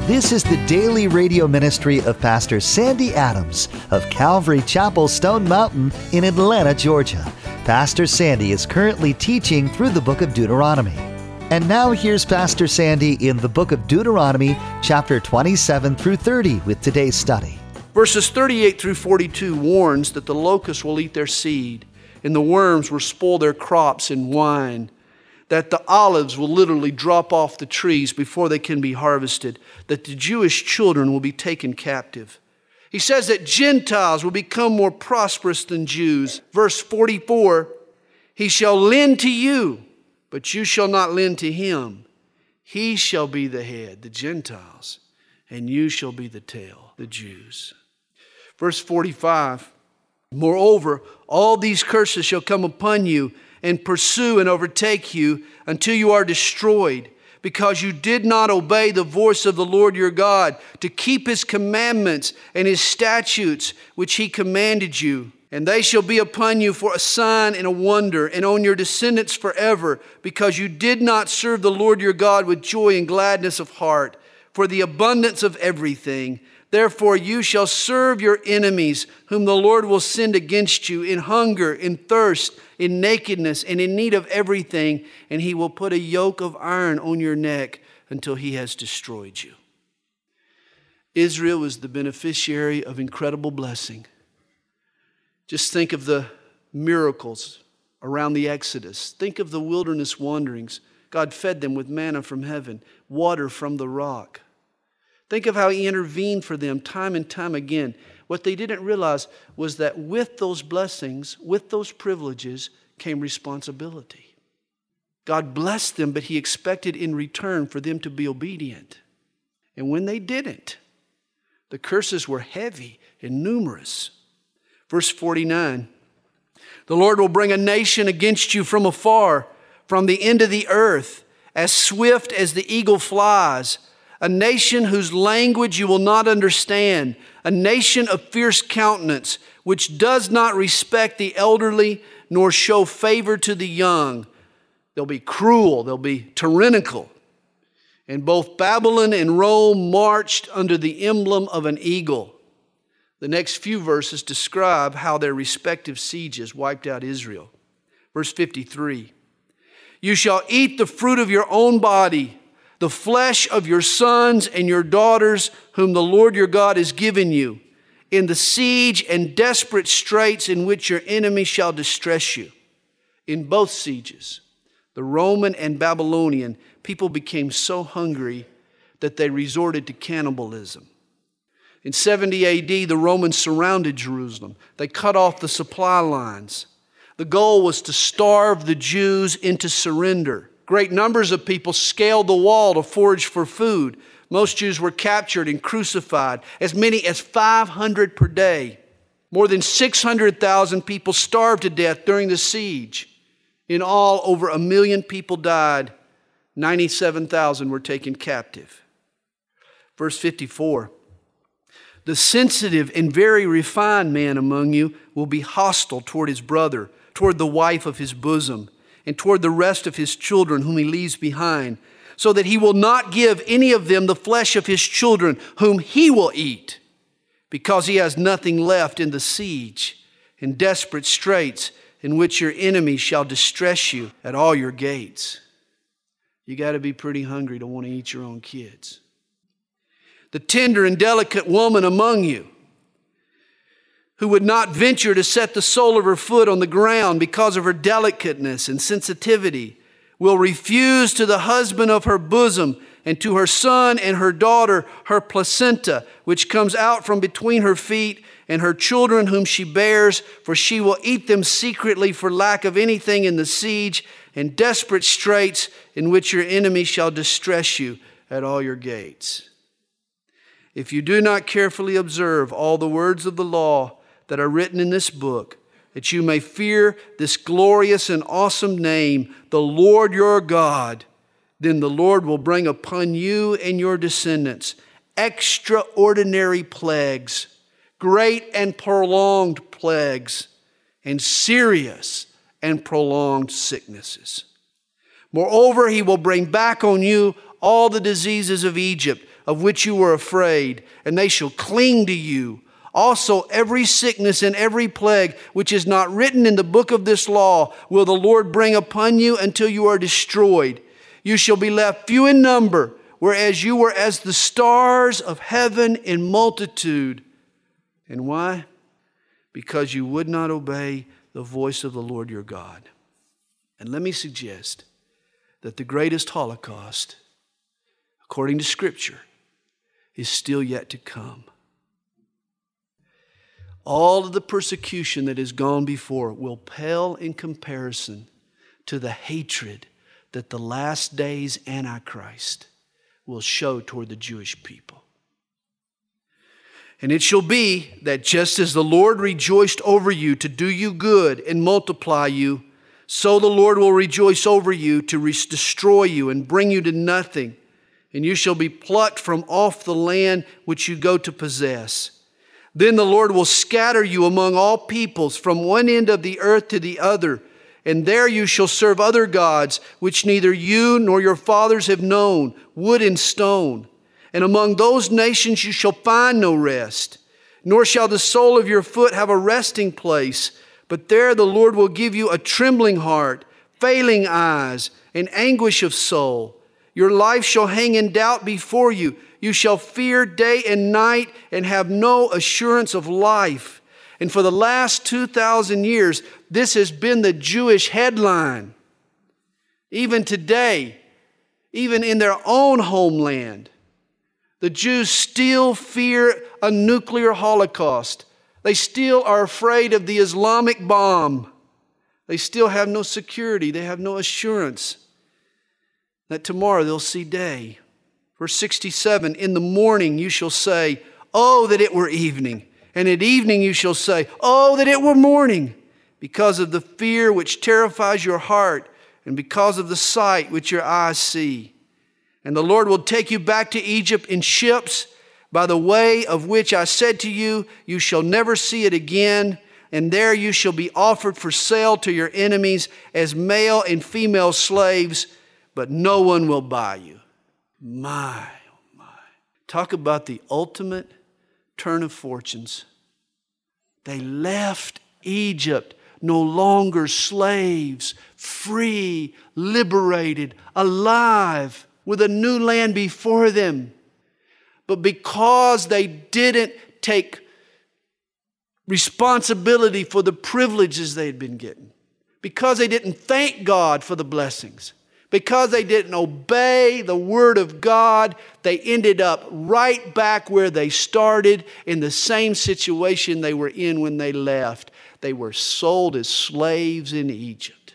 This is the daily radio ministry of Pastor Sandy Adams of Calvary Chapel, Stone Mountain in Atlanta, Georgia. Pastor Sandy is currently teaching through the book of Deuteronomy. And now here's Pastor Sandy in the book of Deuteronomy, chapter 27 through 30 with today's study. Verses 38 through 42 warns that the locusts will eat their seed, and the worms will spoil their crops and wine, that the olives will literally drop off the trees before they can be harvested, that the Jewish children will be taken captive. He says that Gentiles will become more prosperous than Jews. Verse 44, he shall lend to you, but you shall not lend to him. He shall be the head, the Gentiles, and you shall be the tail, the Jews. Verse 45, moreover, all these curses shall come upon you and pursue and overtake you until you are destroyed, because you did not obey the voice of the Lord your God to keep his commandments and his statutes which he commanded you. And they shall be upon you for a sign and a wonder, and on your descendants forever, because you did not serve the Lord your God with joy and gladness of heart, for the abundance of everything. Therefore you shall serve your enemies, whom the Lord will send against you in hunger, in thirst, in nakedness, and in need of everything, and he will put a yoke of iron on your neck until he has destroyed you. Israel was the beneficiary of incredible blessing. Just think of the miracles around the Exodus. Think of the wilderness wanderings. God fed them with manna from heaven, water from the rock. Think of how he intervened for them time and time again. What they didn't realize was that with those blessings, with those privileges, came responsibility. God blessed them, but he expected in return for them to be obedient. And when they didn't, the curses were heavy and numerous. Verse 49, the Lord will bring a nation against you from afar, from the end of the earth, as swift as the eagle flies, a nation whose language you will not understand, a nation of fierce countenance, which does not respect the elderly nor show favor to the young. They'll be cruel, they'll be tyrannical. And both Babylon and Rome marched under the emblem of an eagle. The next few verses describe how their respective sieges wiped out Israel. Verse 53, you shall eat the fruit of your own body, the flesh of your sons and your daughters, whom the Lord your God has given you, in the siege and desperate straits in which your enemy shall distress you. In both sieges, the Roman and Babylonian, people became so hungry that they resorted to cannibalism. In 70 AD, the Romans surrounded Jerusalem. They cut off the supply lines. The goal was to starve the Jews into surrender. Great numbers of people scaled the wall to forage for food. Most Jews were captured and crucified, as many as 500 per day. More than 600,000 people starved to death during the siege. In all, over 1 million people died. 97,000 were taken captive. Verse 54, the sensitive and very refined man among you will be hostile toward his brother, toward the wife of his bosom, and toward the rest of his children whom he leaves behind, so that he will not give any of them the flesh of his children whom he will eat, because he has nothing left in the siege, in desperate straits, in which your enemy shall distress you at all your gates. You got to be pretty hungry to want to eat your own kids. The tender and delicate woman among you, who would not venture to set the sole of her foot on the ground because of her delicateness and sensitivity, will refuse to the husband of her bosom and to her son and her daughter her placenta, which comes out from between her feet, and her children whom she bears, for she will eat them secretly for lack of anything in the siege and desperate straits in which your enemy shall distress you at all your gates. If you do not carefully observe all the words of the law that are written in this book, that you may fear this glorious and awesome name, the Lord your God, then the Lord will bring upon you and your descendants extraordinary plagues, great and prolonged plagues, and serious and prolonged sicknesses. Moreover, he will bring back on you all the diseases of Egypt, of which you were afraid, and they shall cling to you. Also, every sickness and every plague which is not written in the book of this law will the Lord bring upon you until you are destroyed. You shall be left few in number, whereas you were as the stars of heaven in multitude. And why? Because you would not obey the voice of the Lord your God. And let me suggest that the greatest Holocaust, according to Scripture, is still yet to come. All of the persecution that has gone before will pale in comparison to the hatred that the last days Antichrist will show toward the Jewish people. And it shall be that just as the Lord rejoiced over you to do you good and multiply you, so the Lord will rejoice over you to destroy you and bring you to nothing. And you shall be plucked from off the land which you go to possess. Then the Lord will scatter you among all peoples from one end of the earth to the other. And there you shall serve other gods, which neither you nor your fathers have known, wood and stone. And among those nations you shall find no rest, nor shall the sole of your foot have a resting place. But there the Lord will give you a trembling heart, failing eyes, and anguish of soul. Your life shall hang in doubt before you. You shall fear day and night and have no assurance of life. And for the last 2,000 years, this has been the Jewish headline. Even today, even in their own homeland, the Jews still fear a nuclear holocaust. They still are afraid of the Islamic bomb. They still have no security. They have no assurance that tomorrow they'll see day. Verse 67, in the morning you shall say, oh, that it were evening. And at evening you shall say, oh, that it were morning. Because of the fear which terrifies your heart, and because of the sight which your eyes see. And the Lord will take you back to Egypt in ships, by the way of which I said to you, you shall never see it again. And there you shall be offered for sale to your enemies as male and female slaves, but no one will buy you. My, oh my. Talk about the ultimate turn of fortunes. They left Egypt no longer slaves, free, liberated, alive, with a new land before them. But because they didn't take responsibility for the privileges they had been getting, because they didn't thank God for the blessings, because they didn't obey the word of God, they ended up right back where they started in the same situation they were in when they left. They were sold as slaves in Egypt.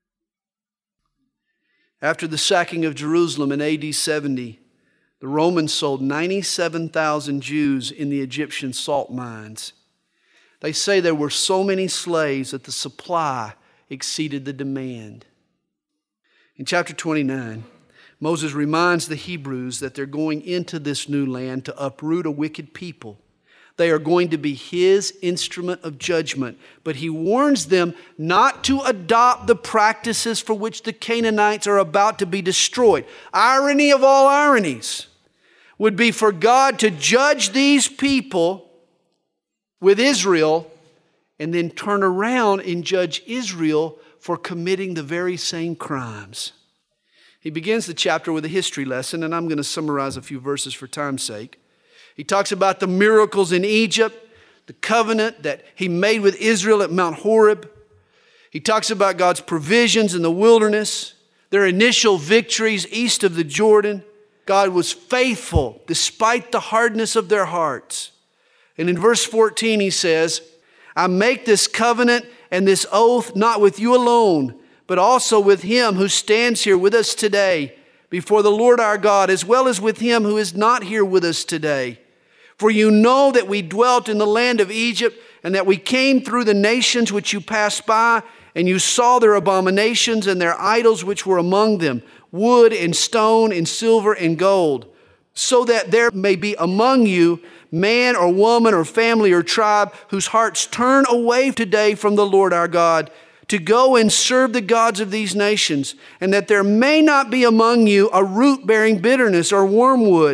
After the sacking of Jerusalem in AD 70, the Romans sold 97,000 Jews in the Egyptian salt mines. They say there were so many slaves that the supply exceeded the demand. In chapter 29, Moses reminds the Hebrews that they're going into this new land to uproot a wicked people. They are going to be his instrument of judgment. But he warns them not to adopt the practices for which the Canaanites are about to be destroyed. Irony of all ironies would be for God to judge these people with Israel and then turn around and judge Israel for committing the very same crimes. He begins the chapter with a history lesson, and I'm going to summarize a few verses for time's sake. He talks about the miracles in Egypt, the covenant that he made with Israel at Mount Horeb. He talks about God's provisions in the wilderness, their initial victories east of the Jordan. God was faithful despite the hardness of their hearts. And in verse 14 he says, I make this covenant and this oath not with you alone, but also with him who stands here with us today before the Lord our God, as well as with him who is not here with us today. For you know that we dwelt in the land of Egypt, and that we came through the nations which you passed by, and you saw their abominations and their idols which were among them, wood and stone and silver and gold, so that there may be among you man or woman or family or tribe whose hearts turn away today from the Lord our God, to go and serve the gods of these nations, and that there may not be among you a root bearing bitterness or wormwood,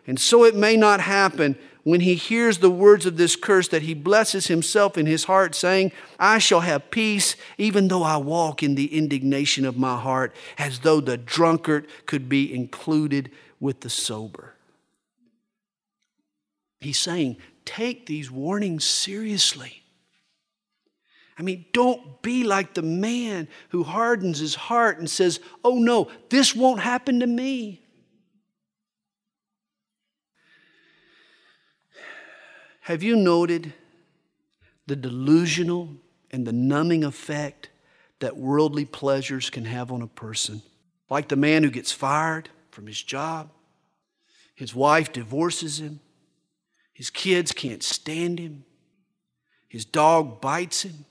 And so it may not happen when he hears the words of this curse that he blesses himself in his heart, saying, I shall have peace, even though I walk in the indignation of my heart, as though the drunkard could be included with the sober. He's saying, take these warnings seriously. I mean, don't be like the man who hardens his heart and says, oh no, this won't happen to me. Have you noted the delusional and the numbing effect that worldly pleasures can have on a person? Like the man who gets fired from his job, his wife divorces him, his kids can't stand him, his dog bites him,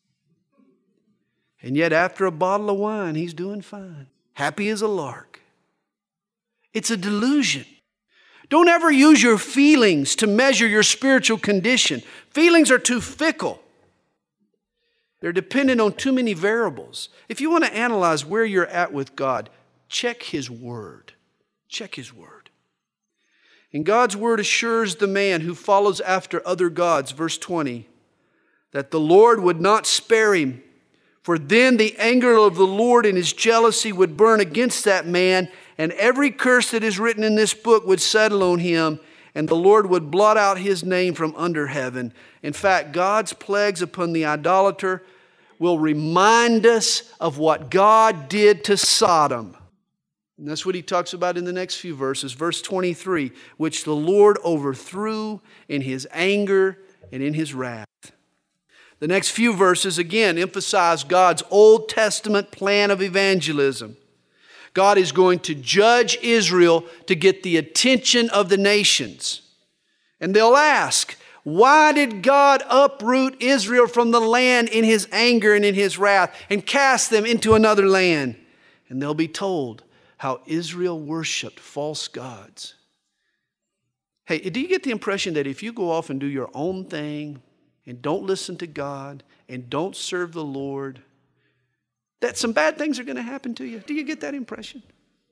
and yet after a bottle of wine, he's doing fine, happy as a lark. It's a delusion. Don't ever use your feelings to measure your spiritual condition. Feelings are too fickle. They're dependent on too many variables. If you want to analyze where you're at with God, check His Word. Check His Word. And God's Word assures the man who follows after other gods, verse 20, that the Lord would not spare him, for then the anger of the Lord and His jealousy would burn against that man, and every curse that is written in this book would settle on him, and the Lord would blot out his name from under heaven. In fact, God's plagues upon the idolater will remind us of what God did to Sodom. And that's what he talks about in the next few verses. Verse 23, which the Lord overthrew in His anger and in His wrath. The next few verses again emphasize God's Old Testament plan of evangelism. God is going to judge Israel to get the attention of the nations. And they'll ask, why did God uproot Israel from the land in His anger and in His wrath and cast them into another land? And they'll be told how Israel worshiped false gods. Hey, do you get the impression that if you go off and do your own thing and don't listen to God and don't serve the Lord, that some bad things are going to happen to you? Do you get that impression?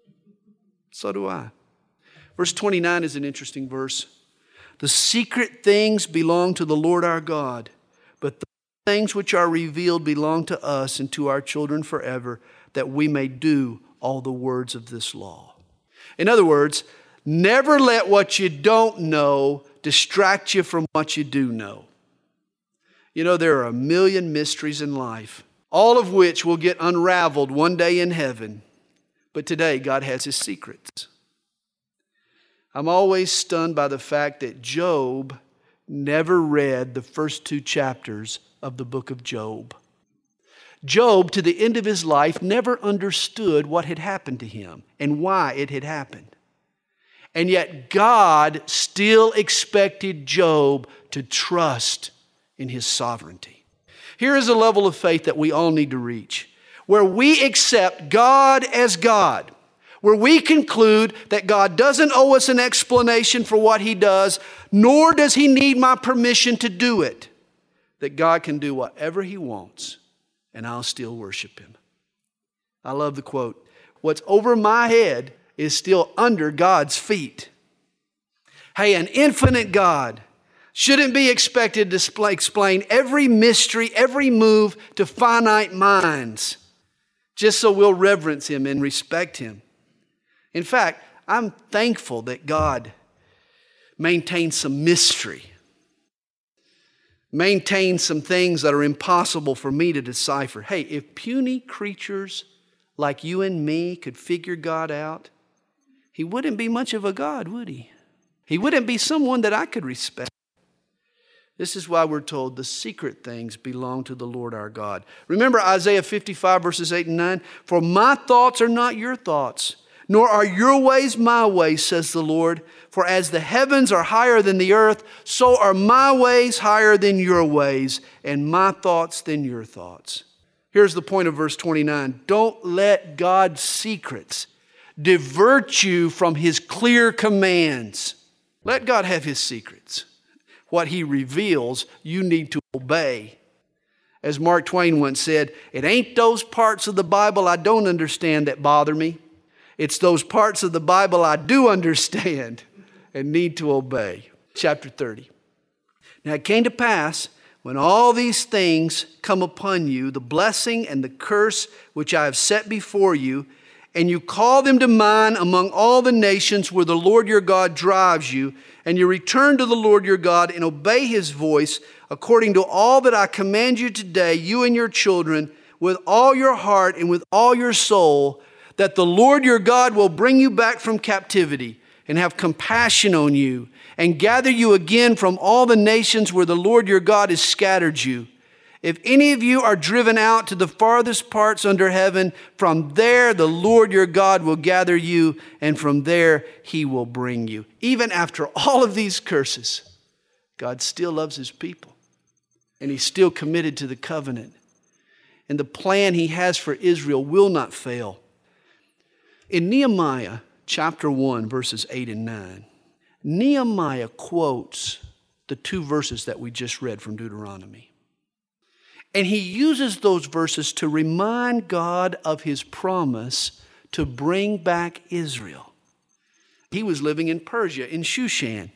So do I. Verse 29 is an interesting verse. The secret things belong to the Lord our God, but the things which are revealed belong to us and to our children forever, that we may do all the words of this law. In other words, never let what you don't know distract you from what you do know. You know, there are a million mysteries in life, all of which will get unraveled one day in heaven. But today, God has His secrets. I'm always stunned by the fact that Job never read the first 2 chapters of the book of Job. Job, to the end of his life, never understood what had happened to him and why it had happened. And yet God still expected Job to trust in His sovereignty. Here is a level of faith that we all need to reach, where we accept God as God, where we conclude that God doesn't owe us an explanation for what He does, nor does He need my permission to do it, that God can do whatever He wants, and I'll still worship Him. I love the quote, what's over my head is still under God's feet. Hey, an infinite God shouldn't be expected to explain every mystery, every move to finite minds, just so we'll reverence Him and respect Him. In fact, I'm thankful that God maintains some mystery, maintains some things that are impossible for me to decipher. Hey, if puny creatures like you and me could figure God out, He wouldn't be much of a God, would He? He wouldn't be someone that I could respect. This is why we're told the secret things belong to the Lord our God. Remember Isaiah 55 verses 8 and 9? For my thoughts are not your thoughts, nor are your ways my ways, says the Lord. For as the heavens are higher than the earth, so are my ways higher than your ways, and my thoughts than your thoughts. Here's the point of verse 29. Don't let God's secrets divert you from His clear commands. Let God have His secrets. What He reveals, you need to obey. As Mark Twain once said, it ain't those parts of the Bible I don't understand that bother me. It's those parts of the Bible I do understand, and need to obey. Chapter 30. Now it came to pass, when all these things come upon you, the blessing and the curse which I have set before you, and you call them to mind among all the nations where the Lord your God drives you, and you return to the Lord your God and obey His voice according to all that I command you today, you and your children, with all your heart and with all your soul, that the Lord your God will bring you back from captivity and have compassion on you and gather you again from all the nations where the Lord your God has scattered you. If any of you are driven out to the farthest parts under heaven, from there the Lord your God will gather you, and from there He will bring you. Even after all of these curses, God still loves His people, and He's still committed to the covenant. And the plan He has for Israel will not fail. In Nehemiah chapter 1, verses 8 and 9, Nehemiah quotes the two verses that we just read from Deuteronomy. And he uses those verses to remind God of His promise to bring back Israel. He was living in Persia, in Shushan.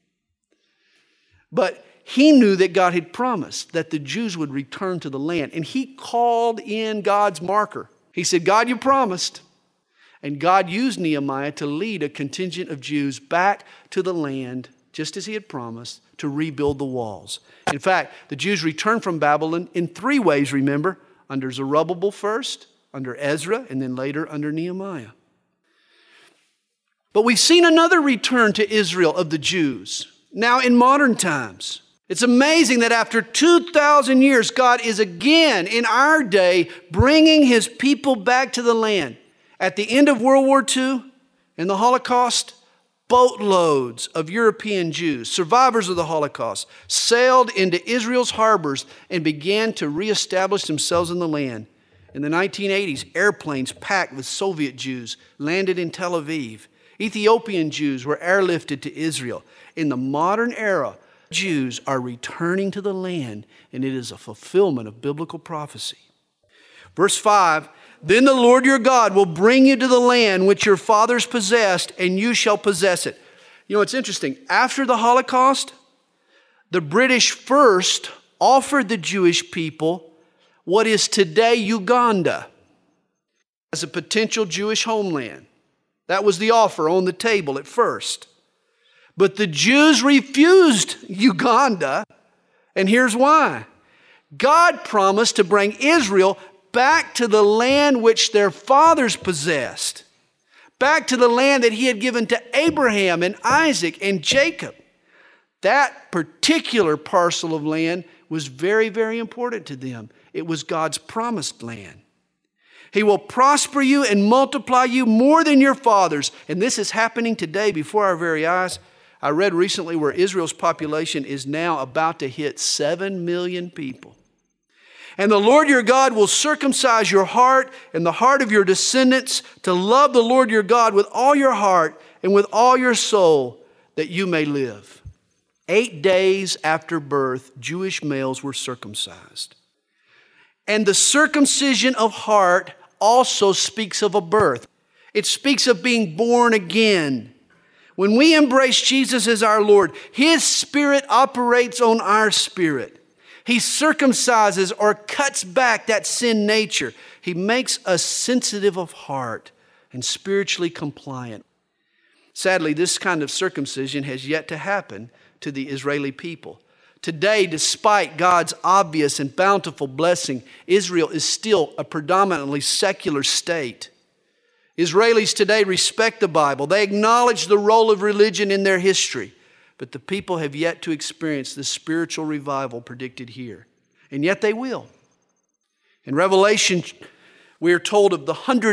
But he knew that God had promised that the Jews would return to the land. And he called in God's marker. He said, God, you promised. And God used Nehemiah to lead a contingent of Jews back to the land, just as He had promised, to rebuild the walls. In fact, the Jews returned from Babylon in three ways, remember, under Zerubbabel first, under Ezra, and then later under Nehemiah. But we've seen another return to Israel of the Jews, now in modern times. It's amazing that after 2,000 years, God is again, in our day, bringing His people back to the land. At the end of World War II, in the Holocaust, boatloads of European Jews, survivors of the Holocaust, sailed into Israel's harbors and began to reestablish themselves in the land. In the 1980s, airplanes packed with Soviet Jews landed in Tel Aviv. Ethiopian Jews were airlifted to Israel. In the modern era, Jews are returning to the land, and it is a fulfillment of biblical prophecy. Verse 5, then the Lord your God will bring you to the land which your fathers possessed, and you shall possess it. You know, it's interesting. After the Holocaust, the British first offered the Jewish people what is today Uganda as a potential Jewish homeland. That was the offer on the table at first. But the Jews refused Uganda, and here's why. God promised to bring Israel back to the land which their fathers possessed, back to the land that He had given to Abraham and Isaac and Jacob. That particular parcel of land was very, very important to them. It was God's promised land. He will prosper you and multiply you more than your fathers. And this is happening today before our very eyes. I read recently where Israel's population is now about to hit 7 million people. And the Lord your God will circumcise your heart and the heart of your descendants to love the Lord your God with all your heart and with all your soul, that you may live. 8 days after birth, Jewish males were circumcised. And the circumcision of heart also speaks of a birth. It speaks of being born again. When we embrace Jesus as our Lord, His Spirit operates on our spirit. He circumcises or cuts back that sin nature. He makes us sensitive of heart and spiritually compliant. Sadly, this kind of circumcision has yet to happen to the Israeli people. Today, despite God's obvious and bountiful blessing, Israel is still a predominantly secular state. Israelis today respect the Bible. They acknowledge the role of religion in their history. But the people have yet to experience the spiritual revival predicted here. And yet they will. In Revelation, we are told of the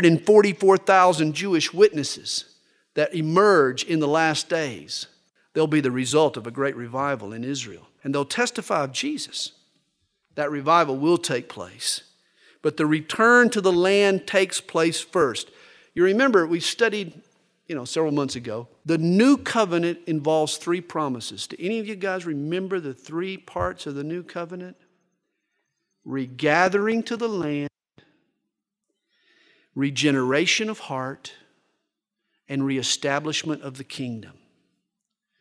144,000 Jewish witnesses that emerge in the last days. They'll be the result of a great revival in Israel. And they'll testify of Jesus. That revival will take place. But the return to the land takes place first. You remember, we studied several months ago, the new covenant involves 3 promises. Do any of you guys remember the 3 parts of the new covenant? Regathering to the land, regeneration of heart, and reestablishment of the kingdom.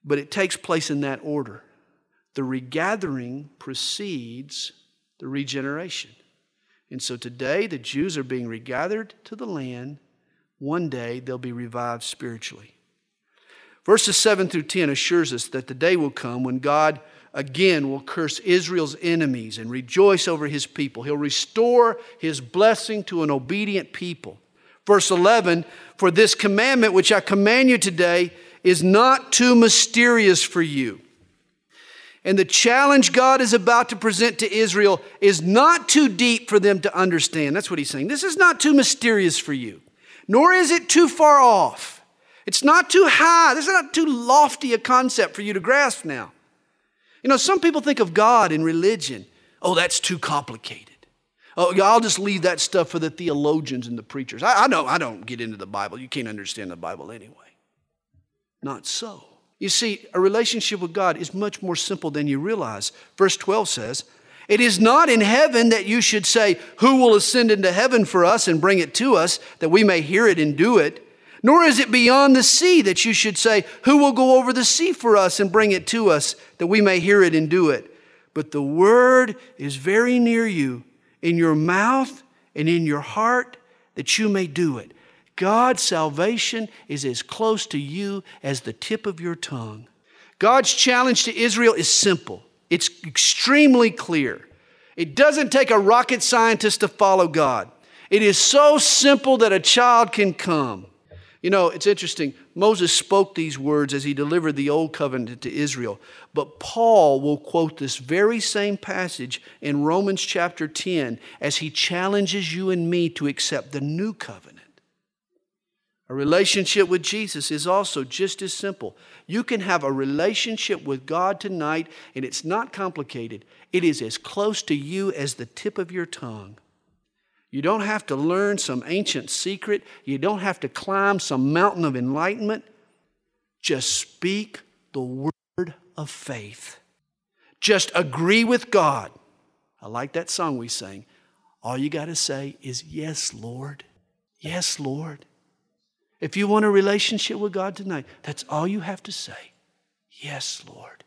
But it takes place in that order. The regathering precedes the regeneration. And so today the Jews are being regathered to the land. One day they'll be revived spiritually. Verses 7 through 10 assures us that the day will come when God again will curse Israel's enemies and rejoice over his people. He'll restore his blessing to an obedient people. Verse 11, for this commandment which I command you today is not too mysterious for you. And the challenge God is about to present to Israel is not too deep for them to understand. That's what he's saying. This is not too mysterious for you, nor is it too far off. It's not too high. This is not too lofty a concept for you to grasp now. You know, some people think of God in religion. Oh, that's too complicated. Oh, I'll just leave that stuff for the theologians and the preachers. I don't get into the Bible. You can't understand the Bible anyway. Not so. You see, a relationship with God is much more simple than you realize. Verse 12 says, it is not in heaven that you should say, who will ascend into heaven for us and bring it to us, that we may hear it and do it? Nor is it beyond the sea that you should say, who will go over the sea for us and bring it to us, that we may hear it and do it? But the word is very near you, in your mouth and in your heart, that you may do it. God's salvation is as close to you as the tip of your tongue. God's challenge to Israel is simple. It's extremely clear. It doesn't take a rocket scientist to follow God. It is so simple that a child can come. You know, it's interesting. Moses spoke these words as he delivered the old covenant to Israel. But Paul will quote this very same passage in Romans chapter 10 as he challenges you and me to accept the new covenant. A relationship with Jesus is also just as simple. You can have a relationship with God tonight, and it's not complicated. It is as close to you as the tip of your tongue. You don't have to learn some ancient secret. You don't have to climb some mountain of enlightenment. Just speak the word of faith. Just agree with God. I like that song we sang. All you got to say is, yes, Lord. Yes, Lord. If you want a relationship with God tonight, that's all you have to say. Yes, Lord.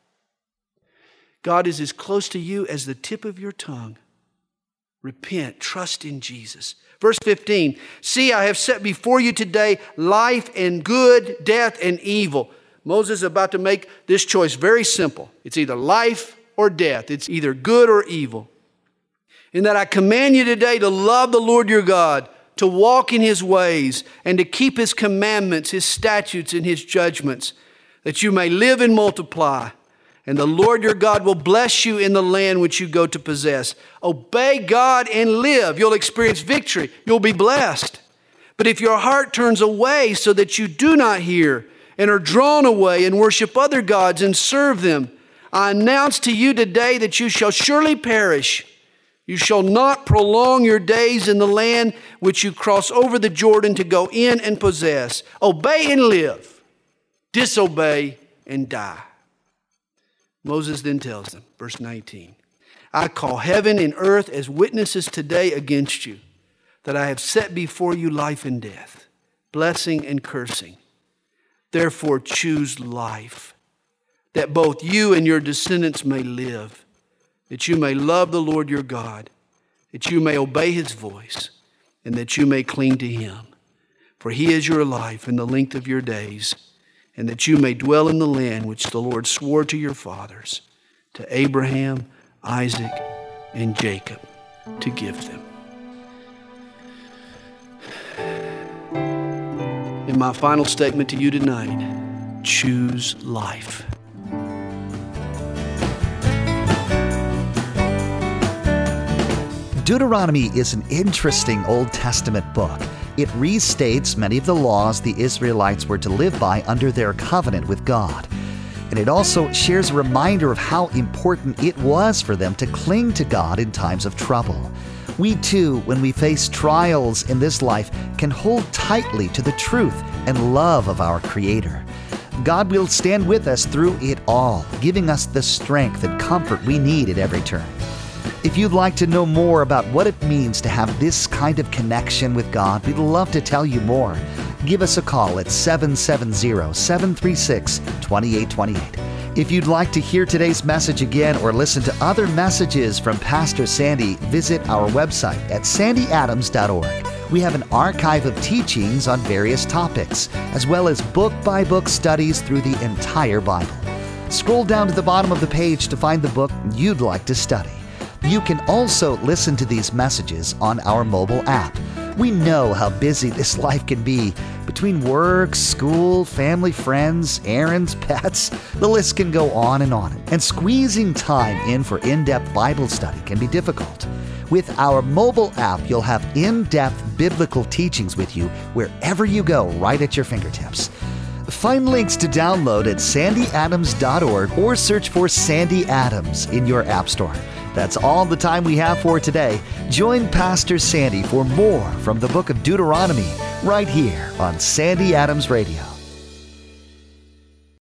God is as close to you as the tip of your tongue. Repent, trust in Jesus. Verse 15, see, I have set before you today life and good, death and evil. Moses is about to make this choice very simple. It's either life or death. It's either good or evil. In that I command you today to love the Lord your God, to walk in his ways, and to keep his commandments, his statutes, and his judgments, that you may live and multiply. And the Lord your God will bless you in the land which you go to possess. Obey God and live. You'll experience victory. You'll be blessed. But if your heart turns away so that you do not hear and are drawn away and worship other gods and serve them, I announce to you today that you shall surely perish. You shall not prolong your days in the land which you cross over the Jordan to go in and possess. Obey and live. Disobey and die. Moses then tells them, verse 19, I call heaven and earth as witnesses today against you, that I have set before you life and death, blessing and cursing. Therefore choose life, that both you and your descendants may live, that you may love the Lord your God, that you may obey his voice, and that you may cling to him. For he is your life and the length of your days, and that you may dwell in the land which the Lord swore to your fathers, to Abraham, Isaac, and Jacob, to give them. In my final statement to you tonight, choose life. Deuteronomy is an interesting Old Testament book. It restates many of the laws the Israelites were to live by under their covenant with God. And it also shares a reminder of how important it was for them to cling to God in times of trouble. We too, when we face trials in this life, can hold tightly to the truth and love of our Creator. God will stand with us through it all, giving us the strength and comfort we need at every turn. If you'd like to know more about what it means to have this kind of connection with God, we'd love to tell you more. Give us a call at 770-736-2400. 2828. If you'd like to hear today's message again or listen to other messages from Pastor Sandy, visit our website at sandyadams.org. We have an archive of teachings on various topics, as well as book-by-book studies through the entire Bible. Scroll down to the bottom of the page to find the book you'd like to study. You can also listen to these messages on our mobile app. We know how busy this life can be. Between work, school, family, friends, errands, pets, the list can go on. And squeezing time in for in-depth Bible study can be difficult. With our mobile app, you'll have in-depth biblical teachings with you wherever you go, right at your fingertips. Find links to download at sandyadams.org or search for Sandy Adams in your app store. That's all the time we have for today. Join Pastor Sandy for more from the book of Deuteronomy right here on Sandy Adams Radio.